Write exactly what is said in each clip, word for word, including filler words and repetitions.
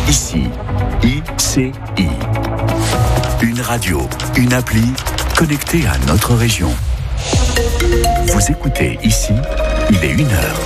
Ici, I C I. Une radio, une appli connectée à notre région. Vous écoutez Ici, il est une heure.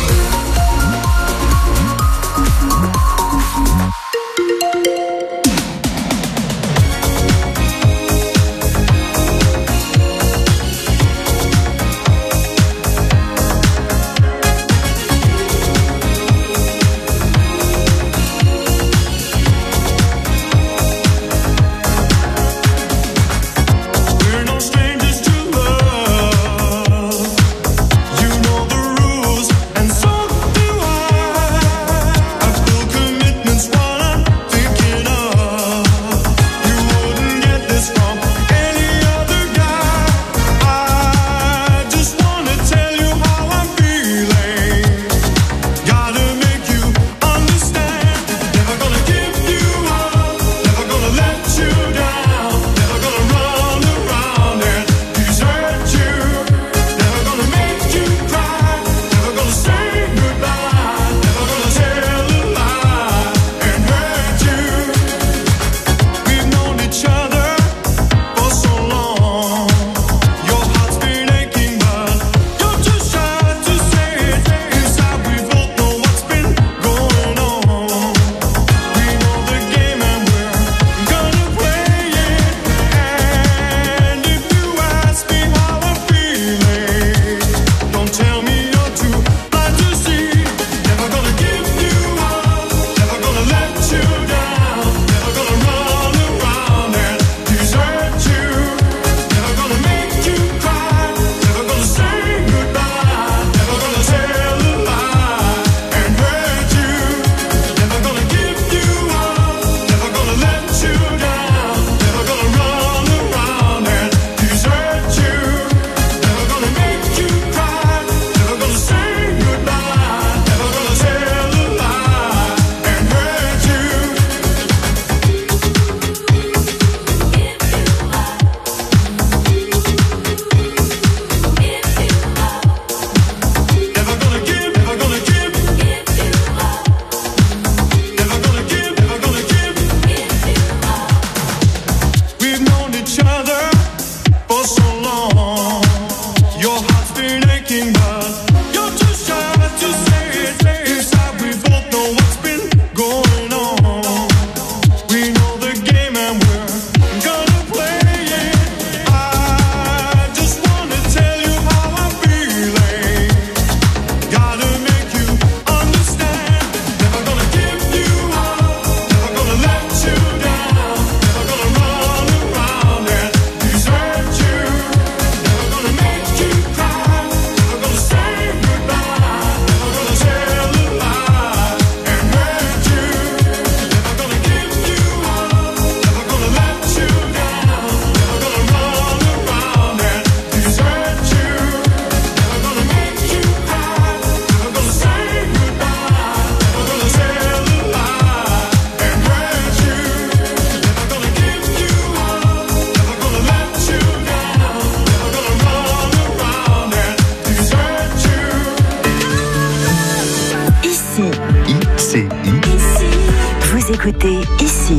écoutez Ici.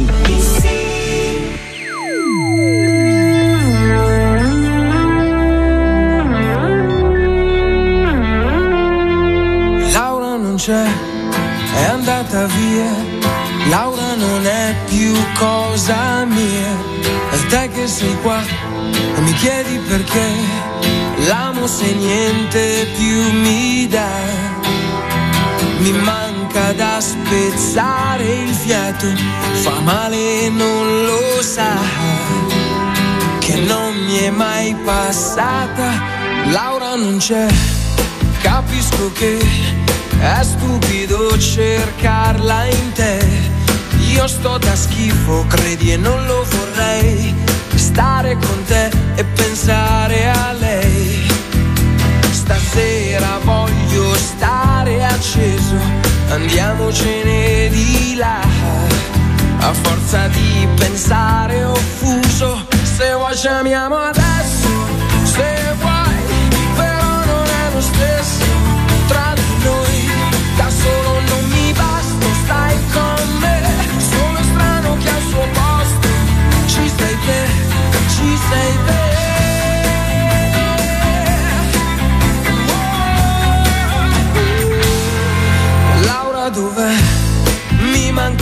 Laura non c'è, è andata via. Laura non è più cosa mia. E te che sei qua e mi chiedi perché l'amo se niente più mi dà. Mi manca da spezzare il fiato, fa male e non lo sa, che non mi è mai passata. Laura non c'è, capisco che è stupido cercarla in te. Io sto da schifo, credi, e non lo vorrei, stare con te e pensare a lei. Stasera voglio stare acceso, andiamocene di là. A forza di pensare offuso, se vuoi ci amiamo adesso, se vuoi, però non è lo stesso tra di noi. Da solo non mi basta, stai con me.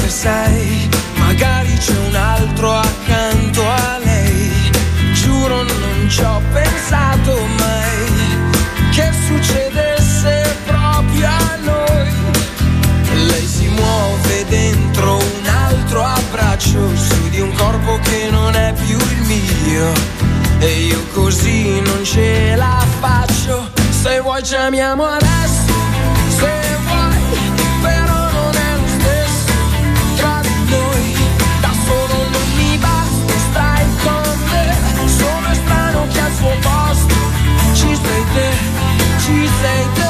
che sei, magari c'è un altro accanto a lei. Giuro non ci ho pensato mai che succedesse proprio a noi. Lei si muove dentro un altro abbraccio su di un corpo che non è più il mio, e io così non ce la faccio. Se vuoi chiamiamo adesso, se vuoi, però non è lo stesso tra di noi. Da solo non mi basta, stai con me. Sono strano che al suo posto ci sei te, ci sei te.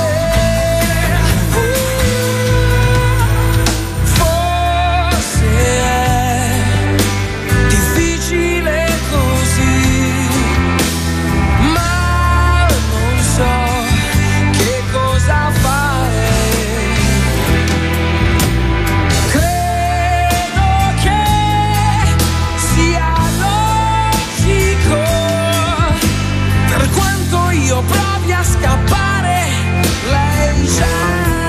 Provi a scappare, lei c'è.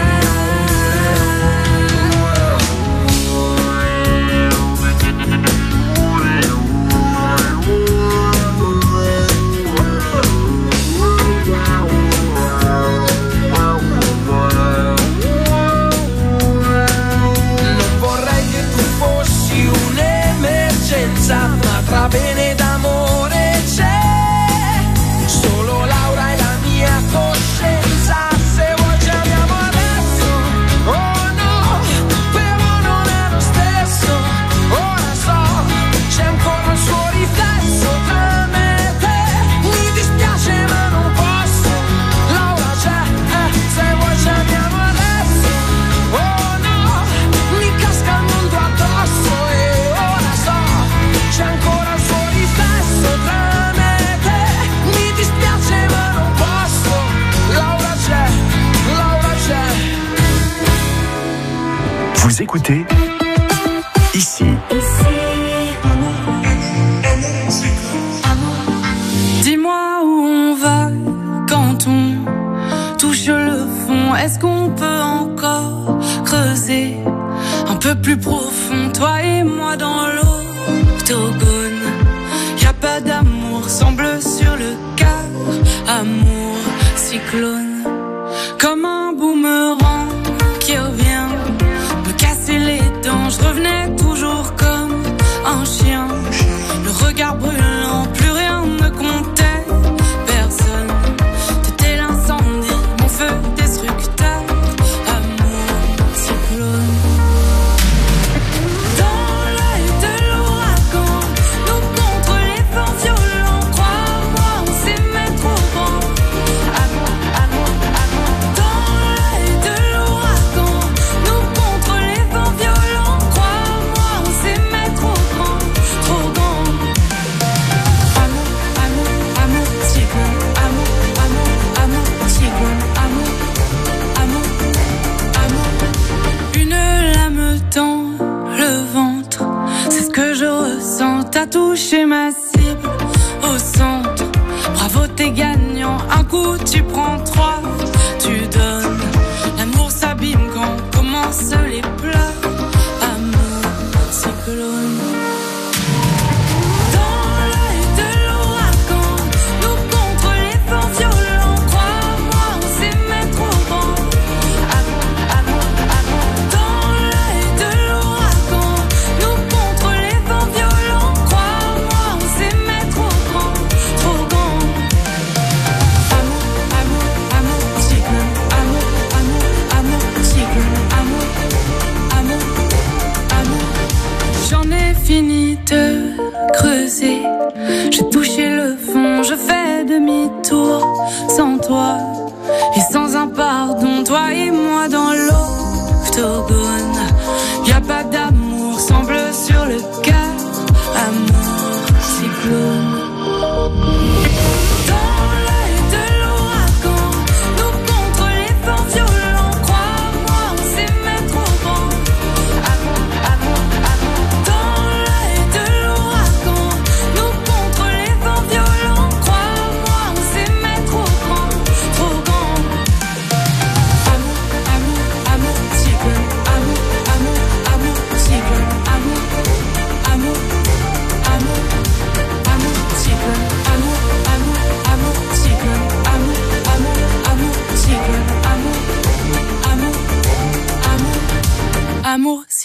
Non vorrei che tu fossi un'emergenza, ma tra bene ed amore c'è solo Laura e la mia coscienza. Se vuoi chiamiamo adesso, oh no, però non è lo stesso. Ora so, c'è ancora il suo riflesso tra me e te. Mi dispiace ma non posso, Laura c'è, eh, se vuoi chiamiamo adesso. Oh no, mi casca il mondo addosso, e ora so, c'è ancora il suo riflesso tra me e te. Mi dispiace ma non posso, Laura c'è, Laura c'è. Vous écoutez ici. Dis-moi où on va quand on touche le fond. Est-ce qu'on peut encore creuser un peu plus profond, toi et moi dans l'octogone? Y a pas d'amour, semble sur le cœur. Amour, cyclone, comme un boomerang qui revient me casser les dents. Je revenais toujours comme un chien, le regard brûlant, plus rien ne comptait. Personne, t'étais l'incendie, mon feu destructeur. Amour, cyclone. Dans l'œil de l'ouragan, nous contre les vents violents. Crois-moi, on s'aimait trop grand. Amour, amour, amour. Dans l'œil de l'ouragan, nous contre les vents violents. Crois-moi, on s'aimait trop grand, trop grand. Amour, amour, amour, cyclone. Amour, amour, amour, cyclone. Amour, amour, amour. Une lame dans le ventre, c'est ce que je ressens. T'as touché ma cible au centre. Bravo, t'es gagnant. Un coup, tu prends trois, tu donnes. L'amour s'abîme quand commencent les pleurs. Amour, cyclone. Dans l'œil de l'ouragan, nous contre les vents violents. Crois-moi, on s'aimait trop grand. Amour, amour, amour. Dans l'œil de l'ouragan, nous contre les vents violents. Crois-moi, on s'aimait trop grand, trop grand. Amour, amour, amour, cyclone. Amour, amour, amour, cyclone. Amour, amour, amour. J'en ai fini de creuser, j'ai touché le fond, je fais demi-tour sans toi et sans un pardon, toi et moi dans l'octogone. Y a pas d'amour, semble sur le cœur. Amour, cyclone. Dans l'œil de l'ouragan, nous contre les vents violents. Crois-moi, on s'aimait trop grand. Amour, amour, amour. Dans l'œil de l'ouragan, nous contre les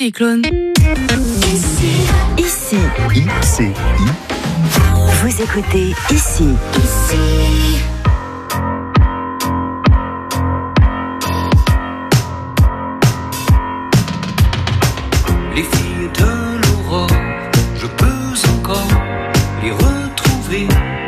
Cyclone. Ici. Ici. I C I. Vous écoutez Ici. Ici. Les filles de l'aurore, je peux encore les retrouver.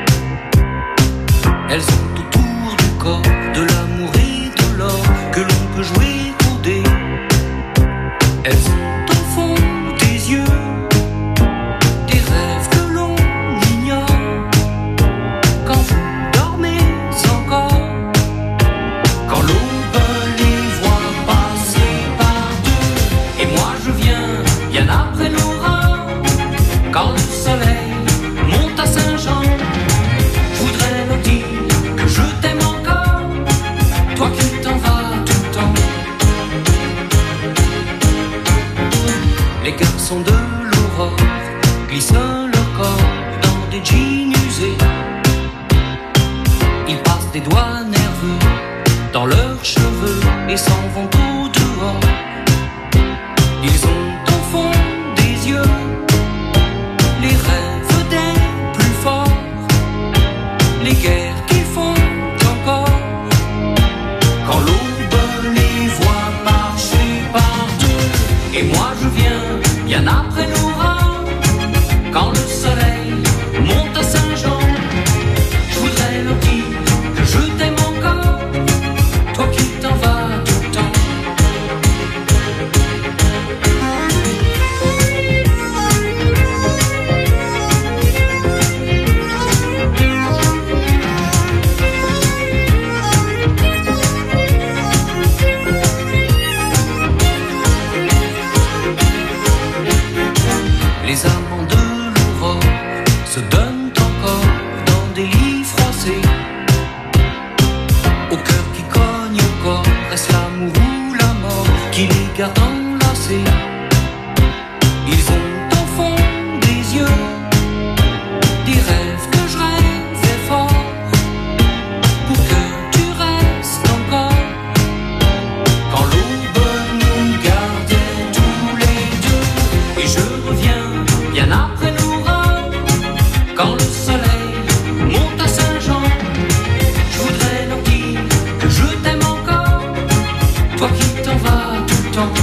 Elles sont autour du corps, de l'amour et de l'or que l'on peut jouer au dé. Elles sont au fond des yeux, des rêves que l'on ignore. Quand vous dormez encore, quand l'aube les voit passer par deux. Et moi je viens bien après l'orage, quand le soleil monte à Saint-Jean. Je voudrais leur dire que je t'aime encore, toi qui t'en vas tout le temps. Les garçons de l'aurore glissent leur corps dans des jeans usés. Ils passent des doigts nerveux dans leurs cheveux et s'en vont au dehors. Ils ont au fond des yeux les rêves des plus forts, les guerres qui font encore. Quand l'aube les voit marcher par deux. Et moi je viens bien après l'orage, quand le soleil monte à Saint-Jean. Je voudrais leur dire que je t'aime encore, toi qui t'en vas tout le temps. Les amants de l'aurore se donnent encore dans des lits froissés. Au cœur qui cogne au corps, reste l'amour ou la mort qui les garde enlacés. Ils ont au fond des yeux des rêves que je rêvais fort, pour que tu restes encore. Quand l'aube nous gardait tous les deux. Et je reviens bien après l'orage, quand le soleil monte à Saint-Jean. Je voudrais leur dire que je t'aime encore, toi qui t'en vas tout le temps.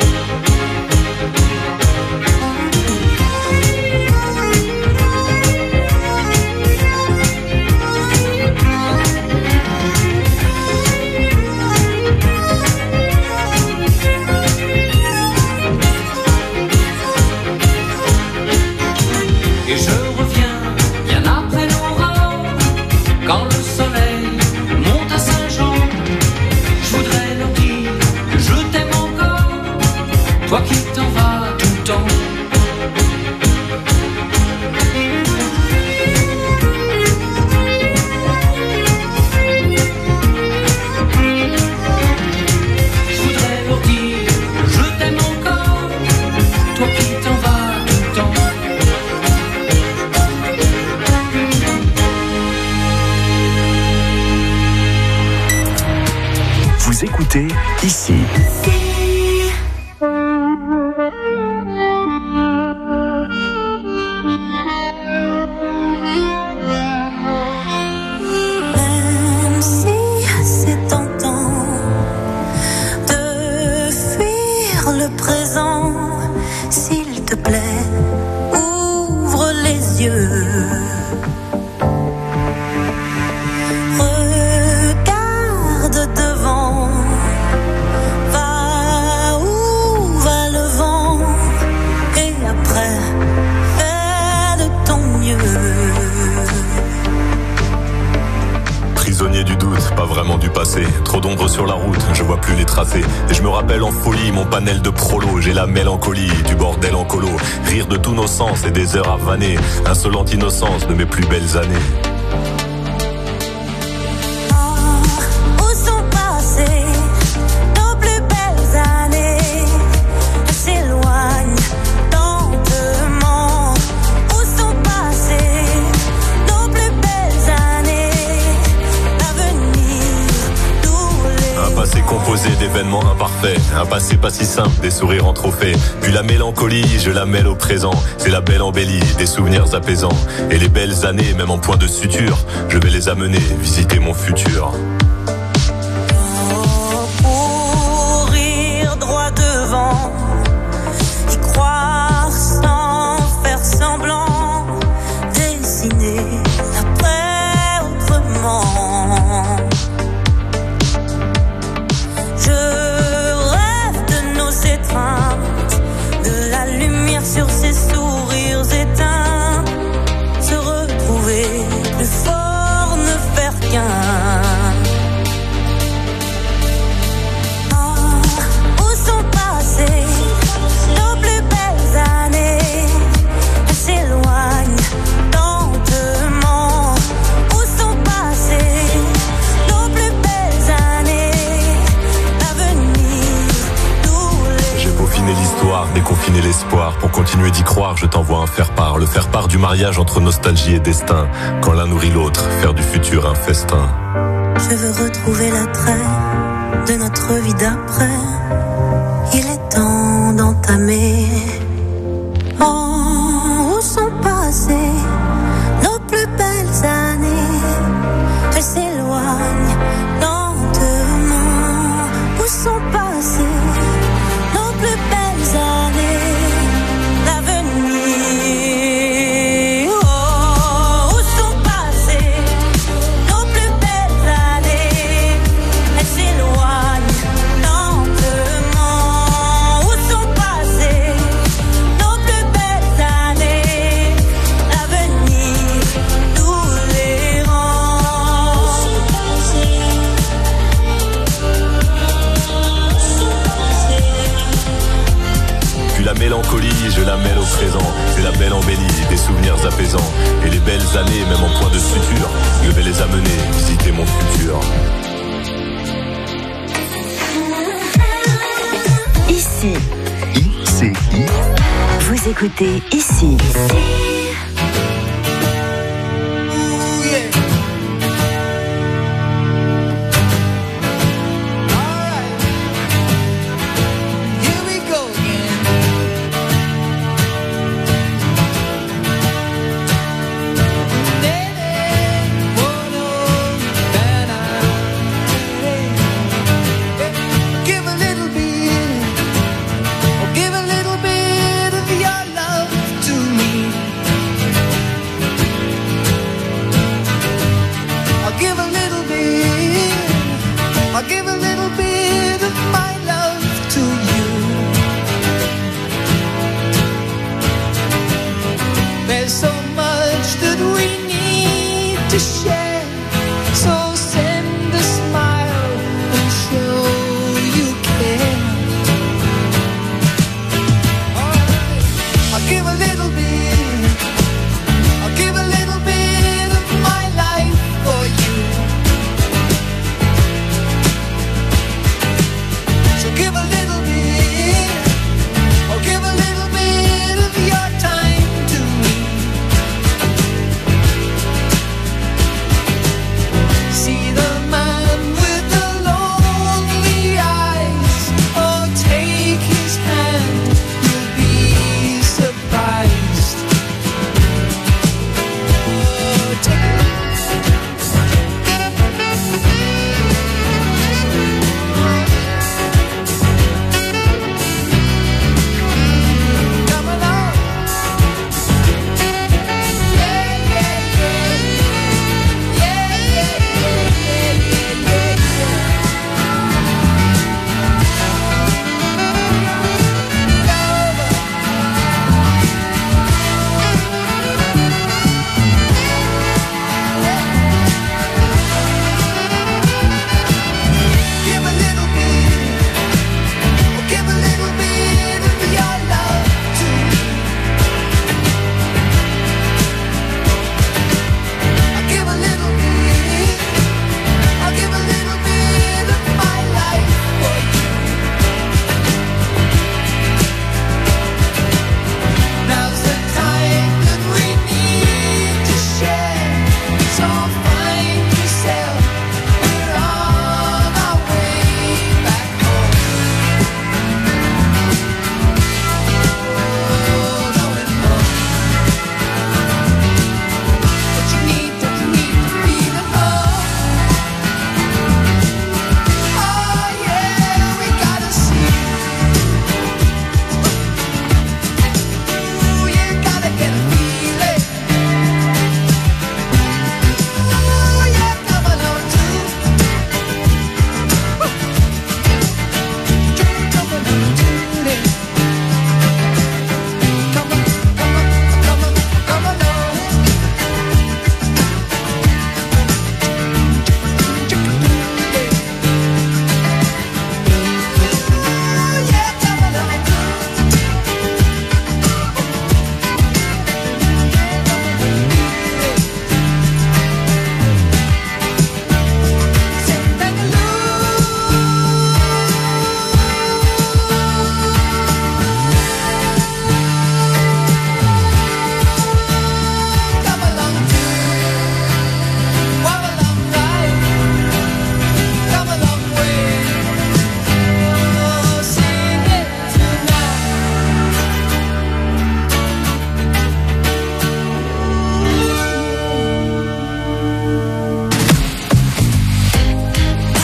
Et je reviens bien après l'orage, quand le soleil monte à Saint-Jean. Je voudrais leur dire que je t'aime encore, toi qui t'en vas tout le temps. Je voudrais leur dire que je t'aime encore, toi qui t'en vas tout le temps. Vous écoutez Ici. Même si c'est tentant de fuir le présent, s'il te plaît, ouvre les yeux. Regarde devant, va où va le vent, et après, fais de ton mieux. Prisonnier du doute, pas vraiment du passé. Trop d'ombre sur la route, je vois plus les tracés. Et je me rappelle en folie mon panel de prolo. J'ai la mélancolie du bordel en colo. Rire de tous nos sens et des heures à vanner. Insolente innocence de mes plus belles années. Où sont passées nos plus belles années? Elles s'éloignent lentement. Où sont passées nos plus belles années? L'avenir nous les Un passé composé d'événements imparfaits. parfait, un passé pas si simple, des sourires en trophée. Puis la mélancolie, je la mêle au présent. C'est la belle embellie, des souvenirs apaisants. Et les belles années, même en point de suture, je vais les amener visiter mon futur. Courir droit devant, y croire sans faire semblant, dessiner l'après autrement. Je rêve de nos étreintes, de la lumière sur ces sourires éteints, se retrouver plus fort, ne faire qu'un. Déconfiner l'espoir, pour continuer d'y croire, je t'envoie un faire-part, le faire-part du mariage entre nostalgie et destin. Quand l'un nourrit l'autre, faire du futur un festin. Je veux retrouver l'attrait de notre vie d'après. Il est temps d'entamer. Oh, où sont passées nos plus belles années? Elles s'éloignent lentement. Où sont passées nos plus belles années? La mélancolie, je la mêle au présent. C'est la belle embellie, des souvenirs apaisants. Et les belles années, même en point de suture, je vais les amener visiter mon futur. Ici. I C I. Vous écoutez Ici.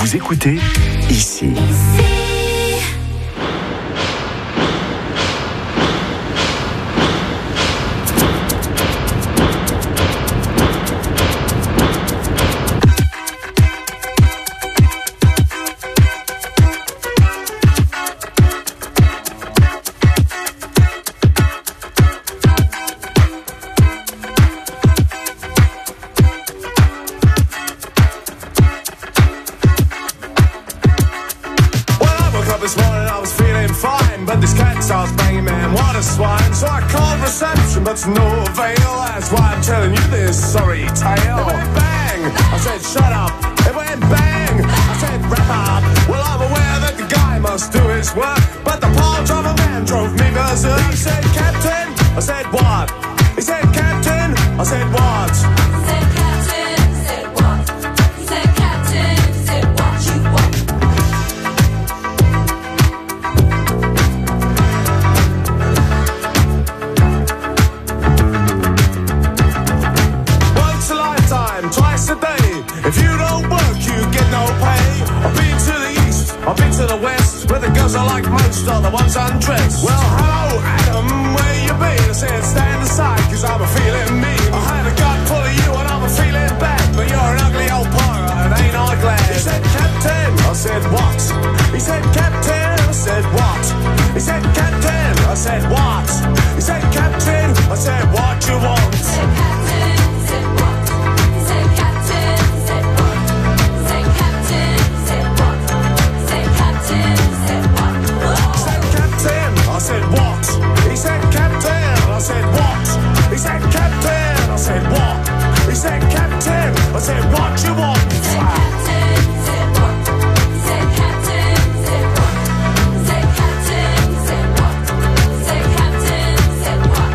Vous écoutez ici. But no avail, that's why I'm telling you this sorry tale. It went bang, I said shut up. It went bang, I said wrap up. Well, I'm aware that the guy must do his work, but the part of a man drove me berserk. He said, Captain, I said what? He said, Captain, I said what? He said, Captain, I said what? He said, Captain, I said what you want. Twice a day. If you don't work, you get no pay. I've been to the east, I've been to the west, where the girls I like most are the ones undressed. Well, hello, Adam, where you been? I said, stand aside, cause I'm a feeling mean. I had a gut full of you and I'm a feeling bad, but you're an ugly old pirate, ain't I glad? He said, Captain, I said, what? He said, Captain, I said, what? He said, Captain, I said, what? He said, Captain, I said, what you want? He said, Captain, I said, what? I said what? He said Captain. I said what? He said Captain. I said what? He said Captain. I said what you want? He said Captain. He said what? He said Captain. He said what? He said Captain. He said what? He said Captain. He said what?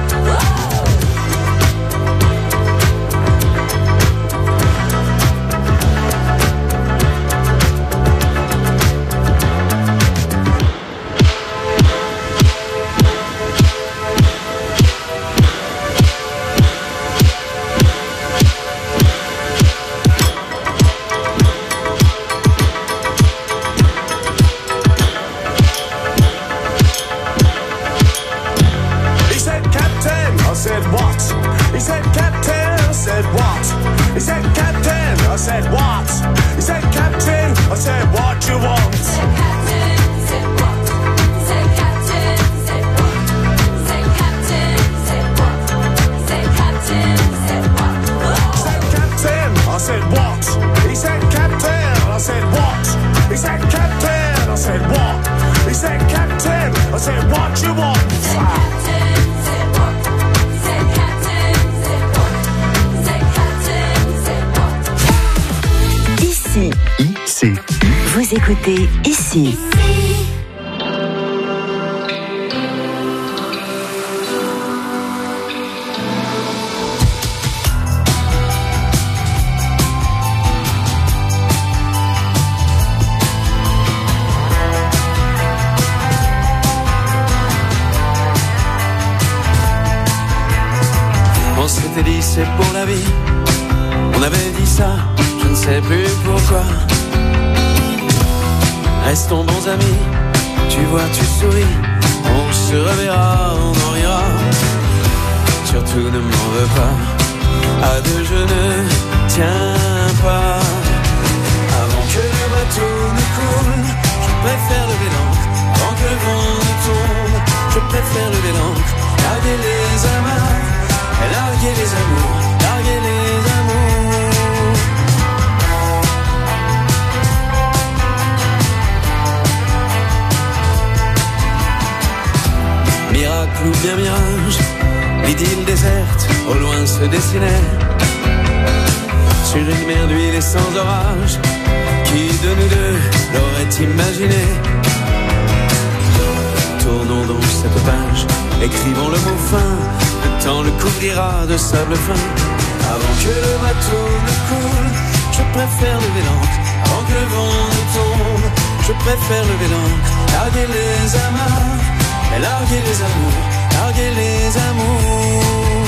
I said what? He said Captain. I said what you want? He said Captain. He said what? He said Captain. He said what? He said Captain. He said what? He said Captain. He said what? He said Captain. I said what? He said Captain. I said what? He said Captain. I said what? He said Captain. I said what you want? He said Captain. He said what? He said Captain. He said what? He said Captain. He said what? Ici. I C I. Vous écoutez ici. On s'était dit c'est pour la vie. On avait dit ça, je ne sais plus pourquoi. Restons bons amis, tu vois, tu souris. On se reverra, on en rira. Surtout ne m'en veux pas. À deux je ne tiens pas. Avant que le bateau ne coule, je préfère lever l'ancre. Tant que le vent ne tombe, je préfère lever l'ancre. Larguer les amarres, larguer les amours, larguer les amours. Miracle ou bien mirage, l'idylle déserte, au loin se dessinait. Sur une mer d'huile et sans orage, qui de nous deux l'aurait imaginé? Tournons donc cette page, écrivons le mot fin, le temps le couvrira de sable fin. Avant que le bateau ne coule, je préfère lever l'ancre. Avant que le vent ne tombe, je préfère lever l'ancre. Larguer les amarres, et larguer les amours, larguer les amours.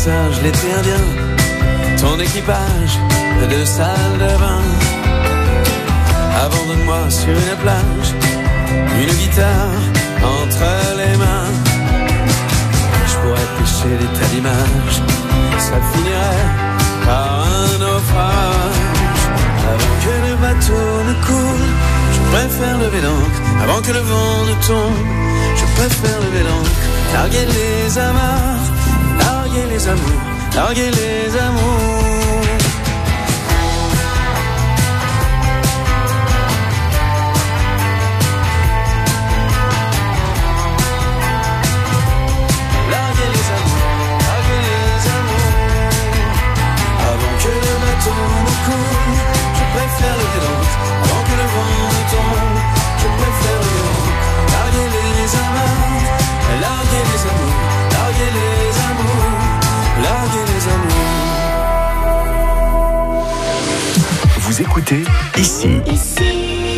singe, l'été indien, ton équipage de salle de bain. Abandonne-moi sur une plage, une guitare entre les mains. Je pourrais pêcher des tas d'images, ça finirait par un naufrage. Avant que le bateau ne coule, je préfère lever l'ancre. Avant que le vent ne tombe, je préfère lever l'ancre. Larguer les amarres, larguer les amours, larguer les amours. Larguer les amours, larguer les amours. Avant que le bateau ne coule, je préfère lever l'ancre. Avant que le vent ne tombe, je préfère lever l'ancre. Larguer les amarres, larguer les amours, larguer les amours, larguer les amours. Vous écoutez ici. Ici.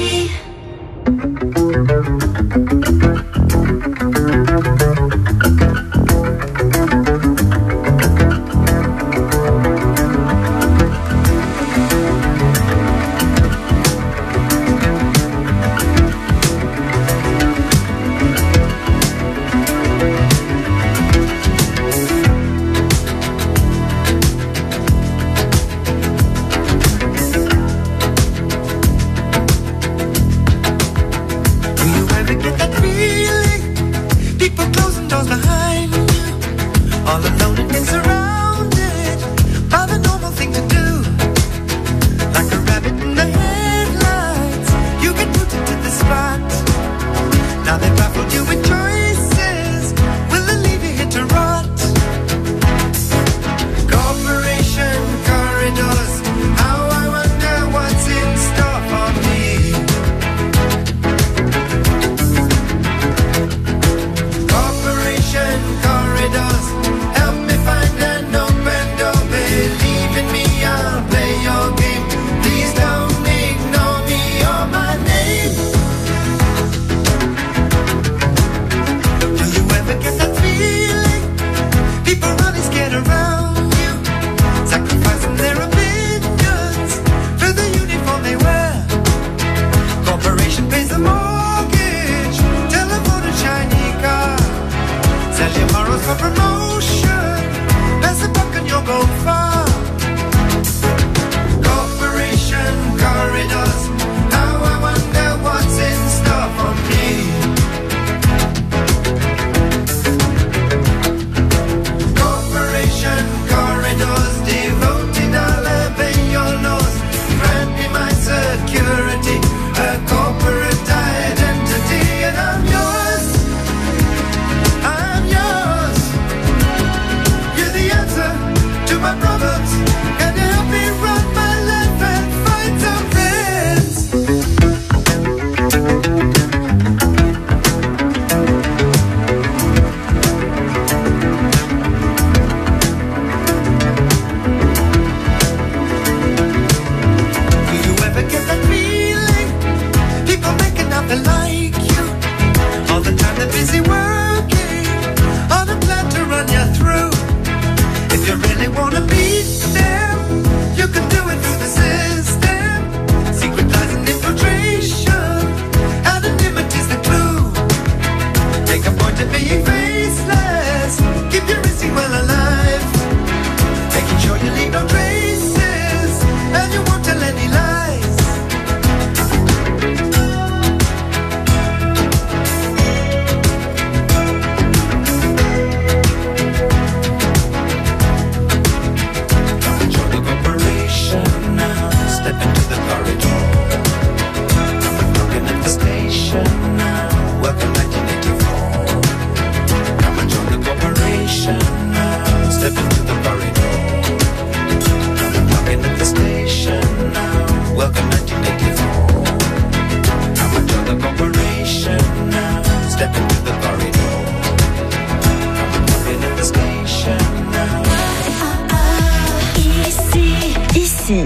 Ici.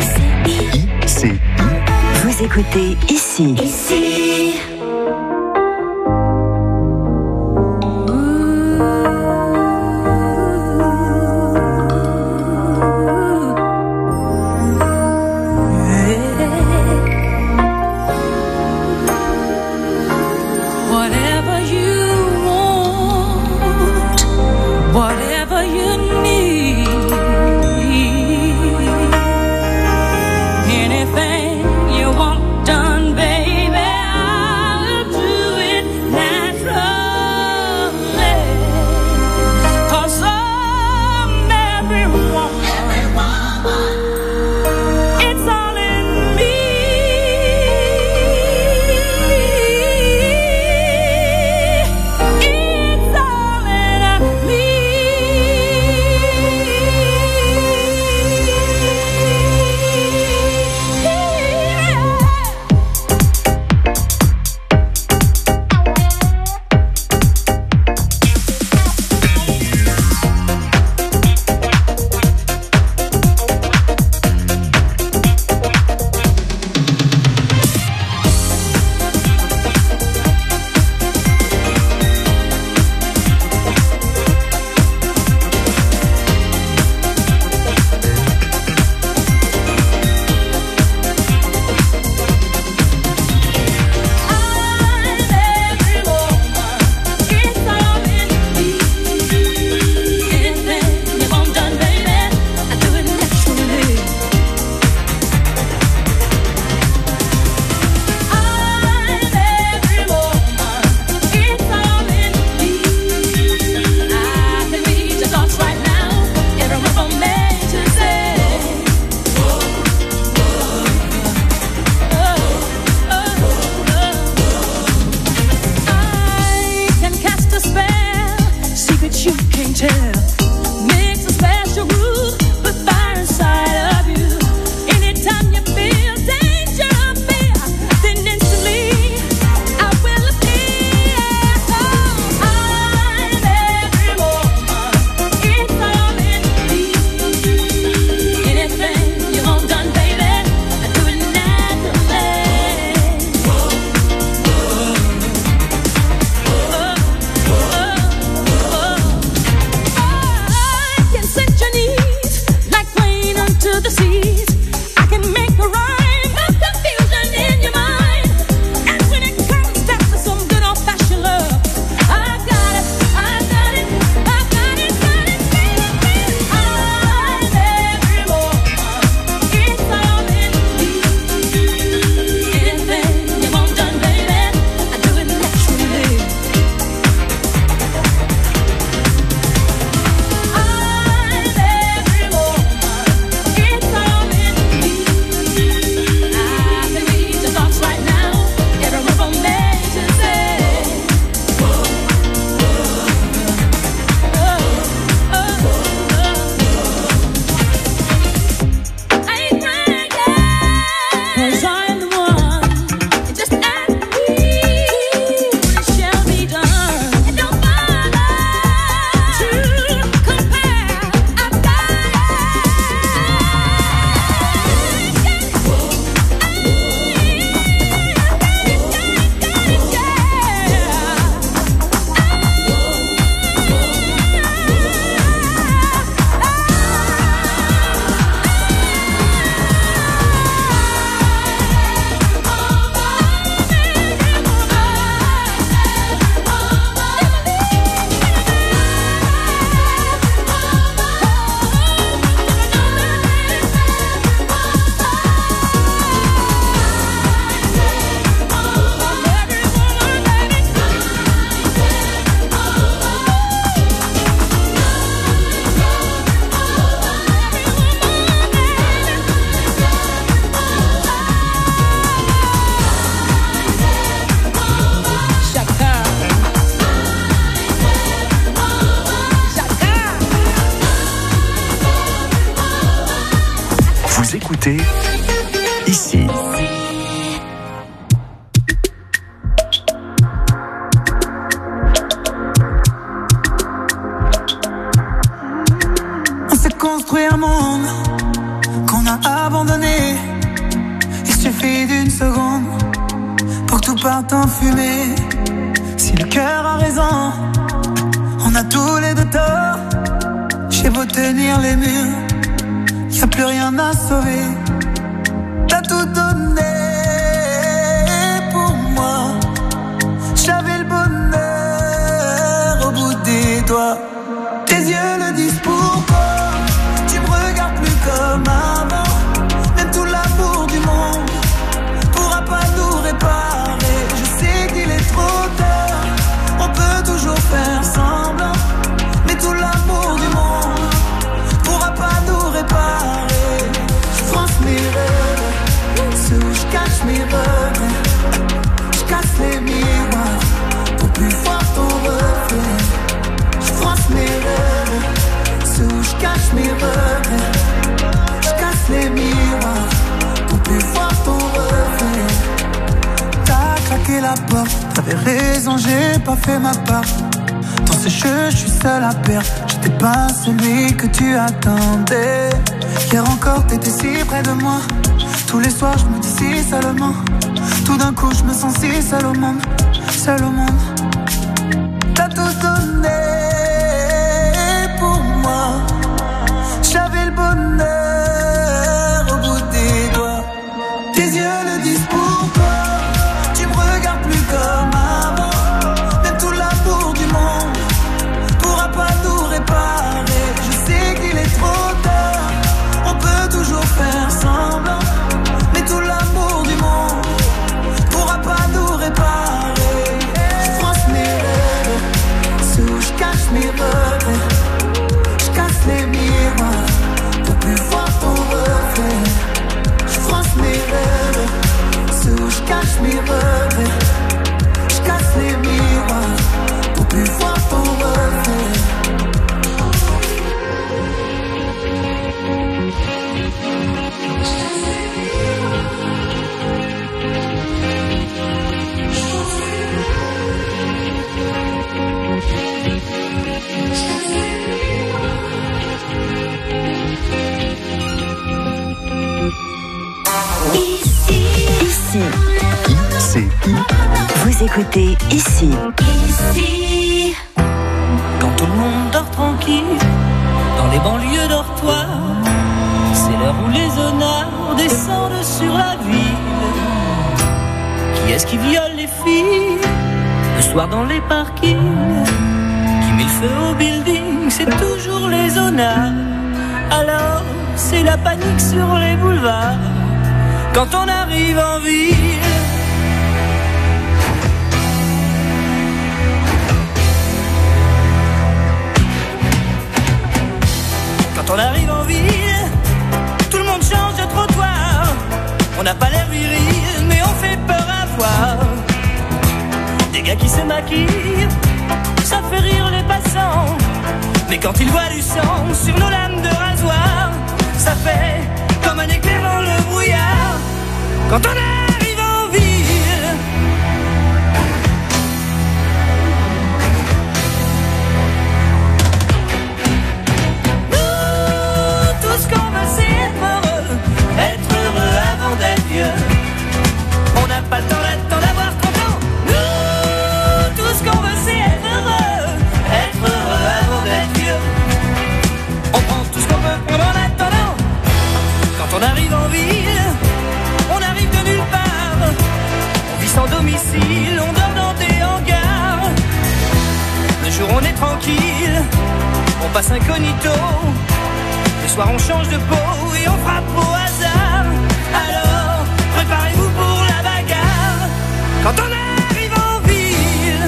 Ici. Vous écoutez Ici. Ici. can tell. Makes a special groove with fire inside of you. Anytime you feel danger or fear, then instantly I will appear. Oh, I'm every woman. It's all in me. Anything you want done, baby, I do it naturally. Oh, I can set your needs like rain unto the seas. I can make a rhyme of confusion in your mind. And when it comes down to some good old-fashioned love, I got it, I got it, I got it, got it, baby. I'm every woman. It's all in me. Anything you want done, baby, I do it naturally. I'm every woman. It's all in me. I can read your thoughts right now. Every word from A to Z. Oh, oh, oh, oh. I ain't bragging, 'cause I'm the one. You just ask me, it shall be done. It don't bother to compare. I've got it. Vous écoutez ici. On s'est construit un monde qu'on a abandonné. Il suffit d'une seconde pour que tout parte en fumée. Si le cœur a raison, on a tous les deux tort. J'ai beau tenir les murs, y a plus rien à sauver. T'as tout donné pour moi. J'avais le bonheur au bout des doigts. Tes yeux le disent pourquoi. Tu me regardes plus comme avant. Même tout l'amour du monde pourra pas nous réparer. Je sais qu'il est trop tard. On peut toujours faire semblant. Mais tout l'amour du monde pourra pas nous réparer. Je France mes rêves, ceux où je cache mes regrets. Je casse les miroirs pour plus voir ton reflet. Je France mes rêves, ceux où je cache mes regrets. Je casse les miroirs pour plus voir ton reflet. T'as claqué la porte, t'avais raison, j'ai pas fait ma part. Dans ce jeu, je suis seul à perdre. J'étais pas celui que tu attendais. Hier encore, t'étais si près de moi. Tous les soirs, je me dis si seulement. Tout d'un coup, je me sens si seul au monde. Seul au monde. T'as tout donné pour moi. J'avais le bonheur au bout des doigts. Tes yeux le disent pourquoi. Tu me regardes plus comme avant. Même tout l'amour du monde pourra pas nous réparer. Je sais qu'il est trop tard. On peut toujours faire semblant. Mais tout l'amour du monde pourra pas nous réparer. Je France mes rêves, ceux écoutez ici. Ici. Quand tout le monde dort tranquille, dans les banlieues dortoirs, c'est l'heure où les honneurs descendent sur la ville. Qui est-ce qui viole les filles le soir dans les parkings? Qui met le feu au building? C'est toujours les honneurs. Alors c'est la panique sur les boulevards quand on arrive en ville. Quand on arrive en ville, tout le monde change de trottoir. On n'a pas l'air viril, mais on fait peur à voir. Des gars qui se maquillent, ça fait rire les passants. Mais quand ils voient du sang sur nos lames de rasoir, ça fait comme un éclair dans le brouillard. Quand on arrive en ville, nous, tout ce qu'on veut c'est être heureux, être heureux avant d'être vieux. On n'a pas le temps d'attendre d'avoir trente ans. Nous, tout ce qu'on veut c'est être heureux, être heureux avant d'être vieux. On prend tout ce qu'on veut prendre en attendant. Quand on arrive en ville, on arrive de nulle part. On vit sans domicile, on dort dans des hangars. Le jour on est tranquille, on passe incognito. Le soir on change de peau et on frappe au hasard. Alors, préparez-vous pour la bagarre. Quand on arrive en ville,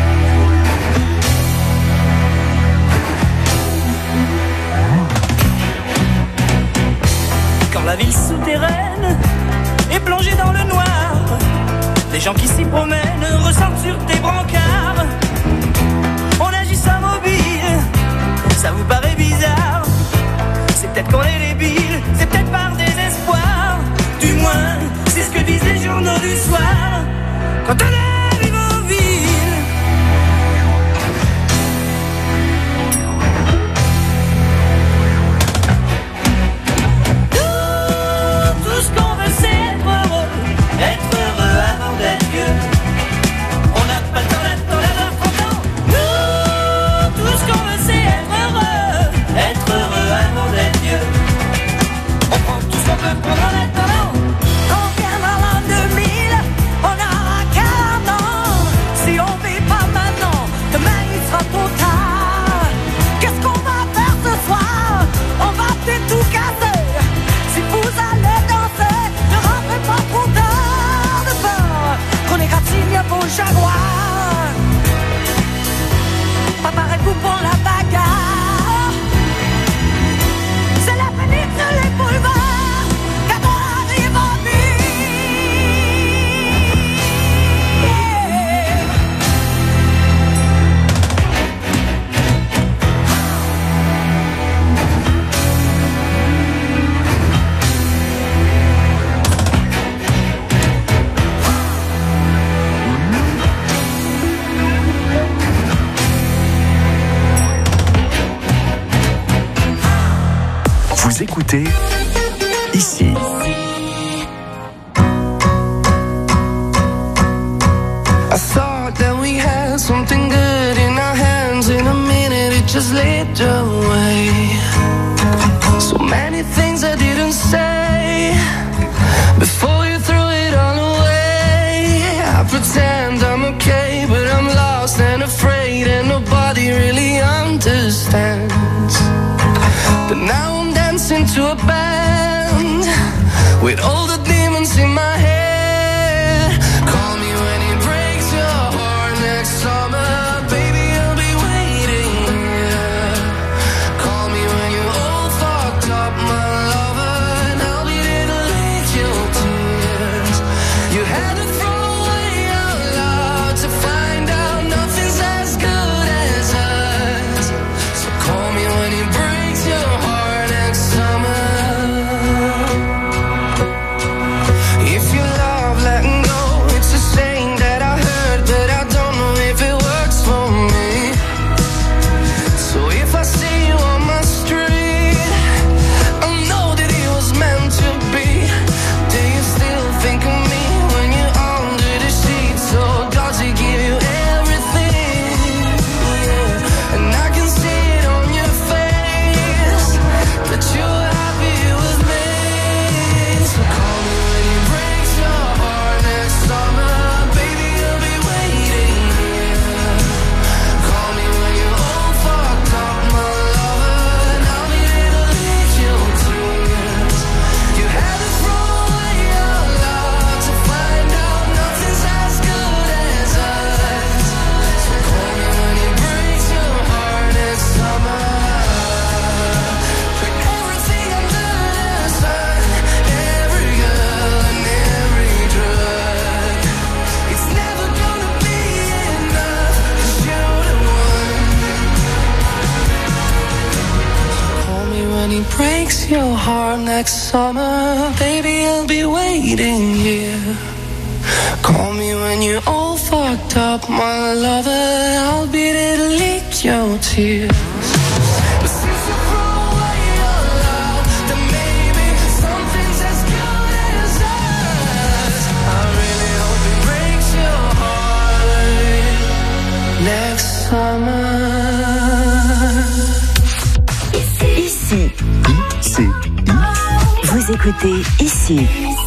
quand la ville souterraine est plongée dans le noir, les gens qui s'y promènent ressortent sur des brancards. On agit sans mobile, ça vous paraît bizarre. C'est peut-être qu'on est débile, c'est peut-être par désespoir. Du moins, c'est ce que disent les journaux du soir. Quand on arrive en ville, tout, tout ce qu'on veut c'est être heureux, être heureux avant d'être vieux. On n'a pas le temps d'attendre d'avoir trente ans. Nous, tout ce qu'on veut c'est être heureux, être heureux avant d'être vieux. On prend tout ce qu'on peut prendre en attendant. On vient dans l'an deux mille, on aura quarante ans. Si on vit pas maintenant, demain il sera trop tard. Qu'est-ce qu'on va faire ce soir? On va peut-être tout casser. Si vous allez danser, ne rentrez pas trop tard de peur qu'on égratigne vos jaguars. Préparez-vous pour la bagarre. C'est la panique sur les boulevards quand on arrive en Vous écoutez ici. I thought that we had something good in our hands. In a minute it just slipped away. So many things I didn't say before you threw it all away. I pretend I'm okay, but I'm lost and afraid, and nobody really understands. But now I'm dancing to a band with all the demons in my head. Call me when it breaks your heart next summer, baby, I'll be waiting here. Call me when you're all fucked up, my lover, and I'll be there to lick your tears. You had to throw away our love to find out nothing's as good as us. So call me when it breaks your heart next summer. breaks your heart next summer, baby, I'll be waiting here. Call me when you're all fucked up, my lover, I'll be there to lick your tears. But since you throw away your love, then maybe something's as good as us. I really hope it breaks your heart next summer. Ici. I C I. Vous écoutez Ici.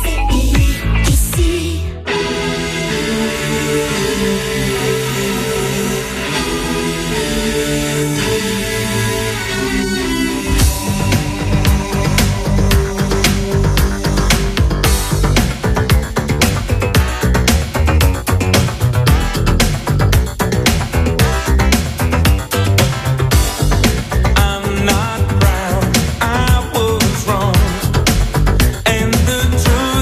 I'm not proud, I was wrong, and the truth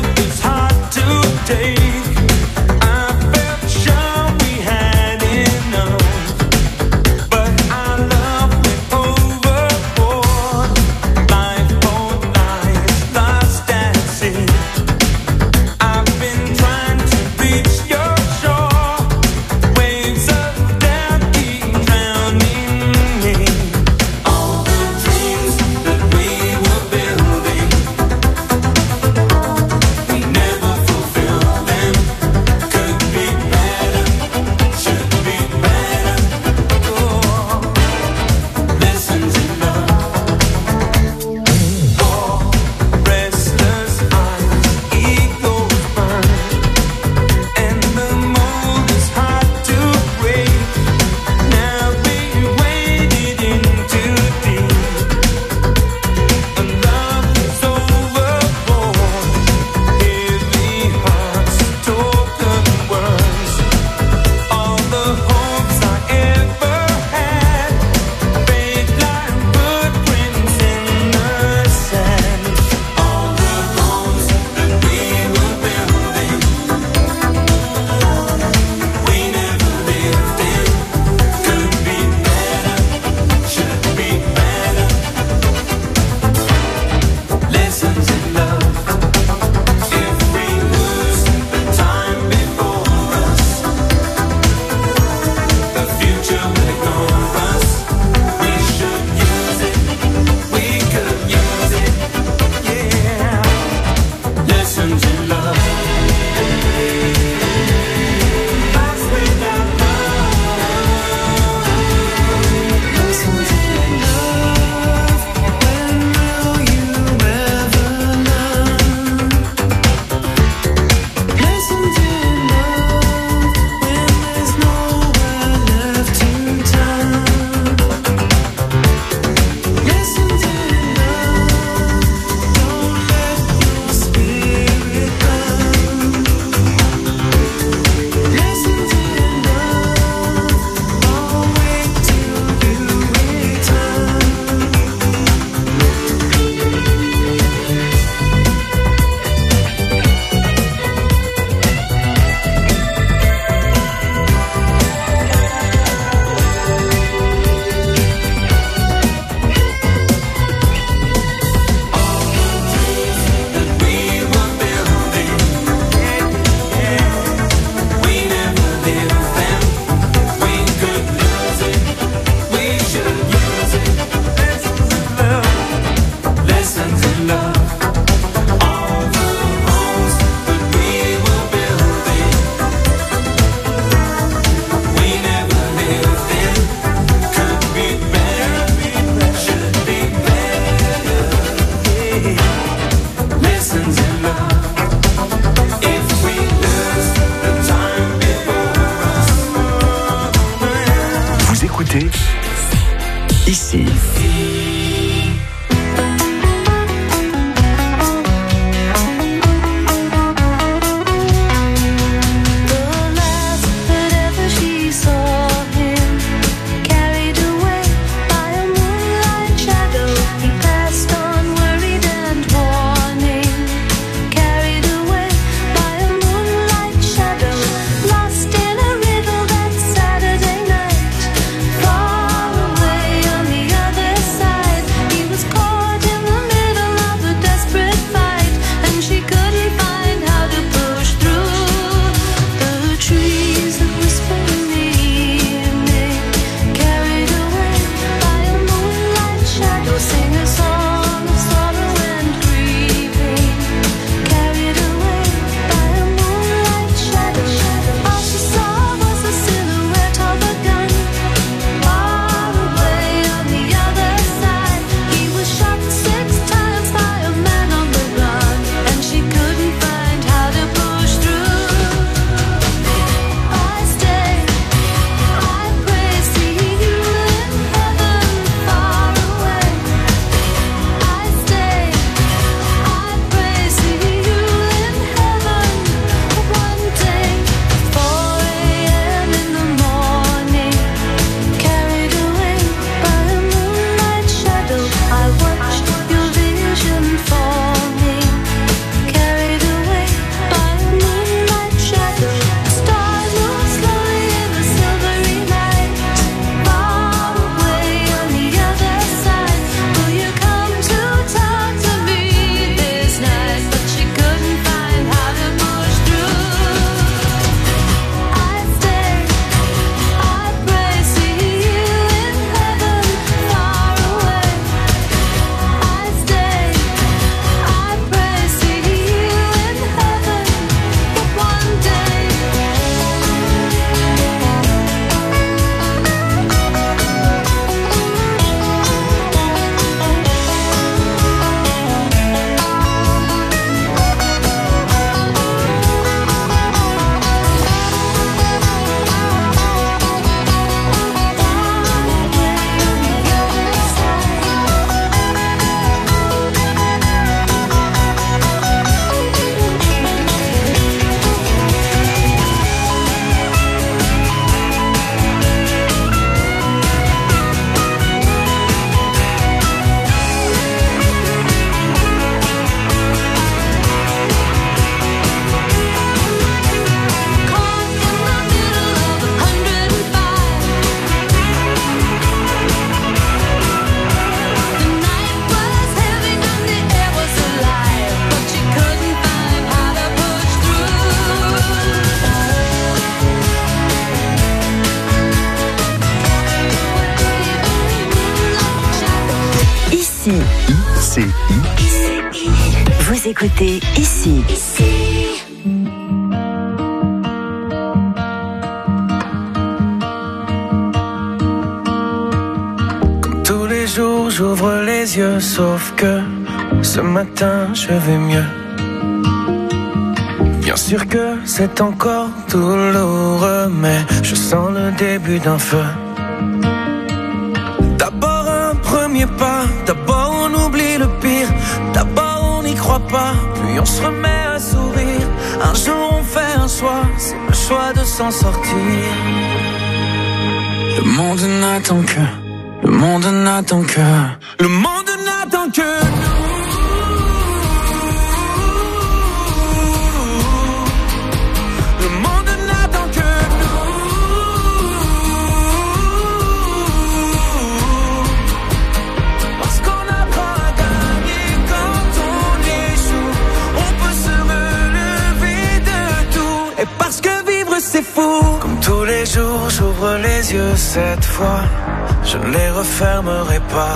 Ici. I C I. Vous écoutez Ici. Comme tous les jours, j'ouvre les yeux, sauf que ce matin, je vais mieux. Bien sûr que c'est encore douloureux, mais je sens le début d'un feu. D'abord un premier pas, d'abord on oublie le pire, d'abord on n'y croit pas, puis on se remet à sourire. Un jour on fait un choix, c'est le choix de s'en sortir. Le monde n'attend que, le monde n'attend que, le monde n'attend que nous. C'est fou. Comme tous les jours, j'ouvre les yeux cette fois. Je ne les refermerai pas.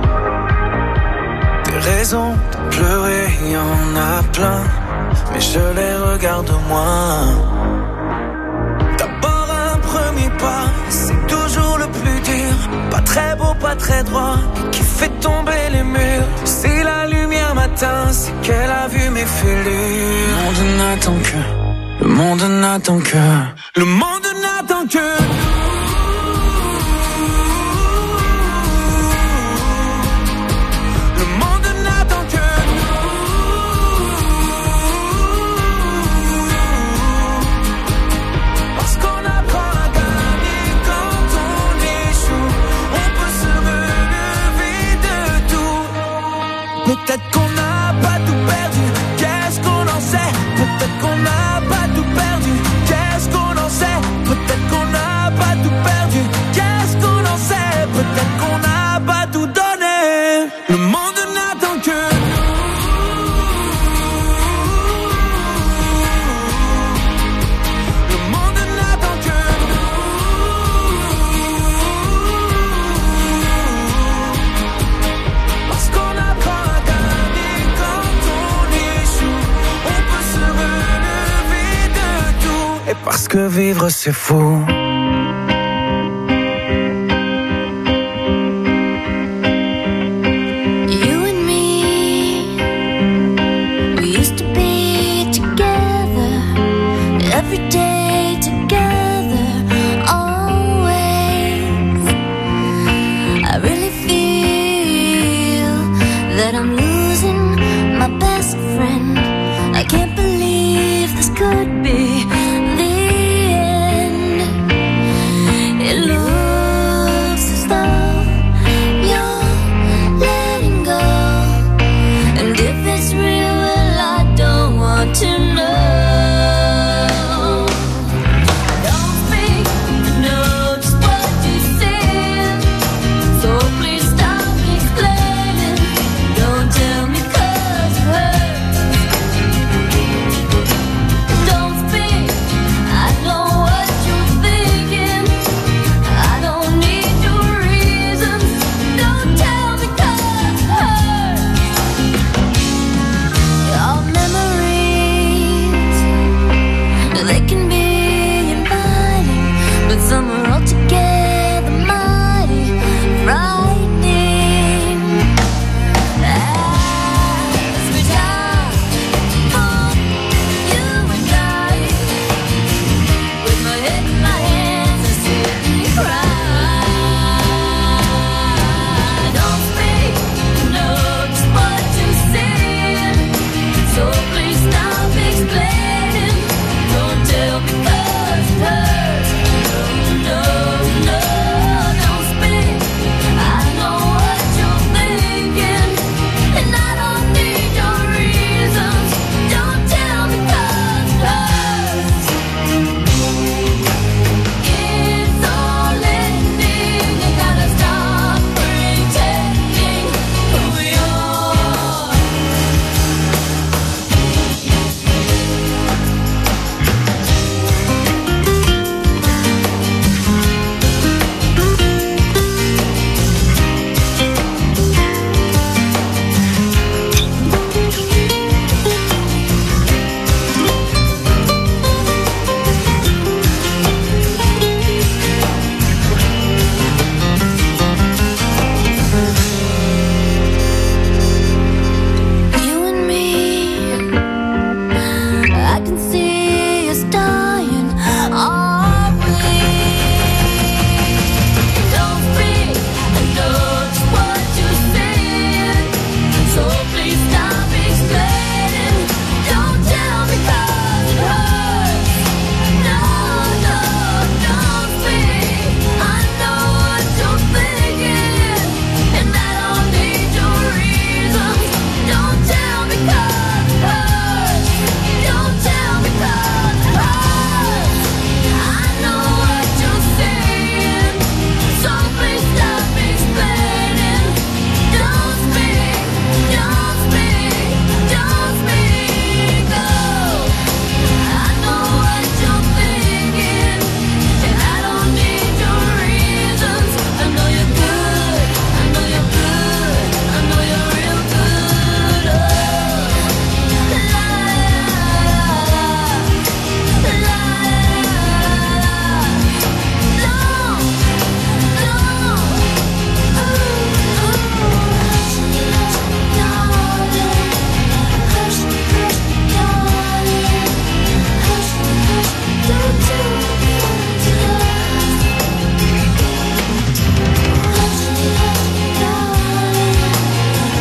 Des raisons de pleurer, il y en a plein, mais je les regarde moins. D'abord un premier pas, c'est toujours le plus dur. Pas très beau, pas très droit, et qui fait tomber les murs. Si la lumière m'atteint, c'est qu'elle a vu mes fêlures. Le monde n'attend que, le monde n'attend que, le monde n'attend que nous. Le monde n'attend que nous. Parce qu'on apprend à gagner quand on échoue. On peut se relever de tout. Peut-être qu'on n'a pas tout perdu, qu'est-ce qu'on en sait? Peut-être qu'on n'a pas tout perdu, qu'est-ce qu'on en sait? Peut-être qu'on n'a pas tout perdu, qu'est-ce qu'on en sait? Peut-être qu'on n'a pas tout donné. Le monde n'attend que nous. Le monde n'attend que nous. Parce qu'on apprend à gagner quand on échoue. On peut se relever de tout. Et parce que vivre c'est fou.